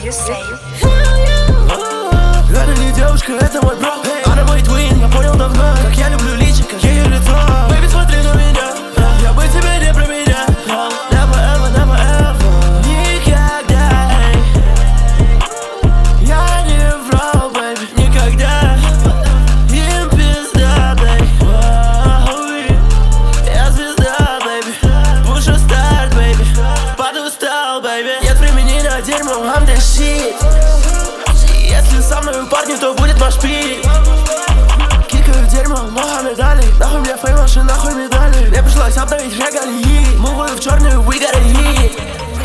you say? Это не девушка, это мой бро. Она мой твин, я понял давно, как я люблю личико, ее лицо. Baby, смотри на меня, я бы тебе не променял. Never ever, never ever, никогда. Я не врал, baby, никогда. Им пизда, baby. Я звезда, baby. Пушу старт, baby. Подустал, baby. Нет времени на дерьмо, I'm the shit. Если со мной парни, то будет машпи. Кикаю в дерьмо, много медалей. Нахуй мне фейм, аж нахуй медали. Мне пришлось обновить регалии. Муваю в черную, we got a hit.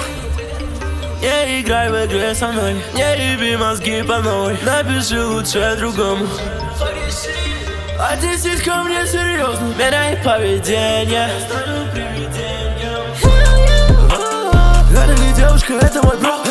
Не играй в игре со мной, не еби мозги по новой. Напиши лучше другому. Отнесись ко мне серьезно, меняй поведение. Это не девушка, это мой бро.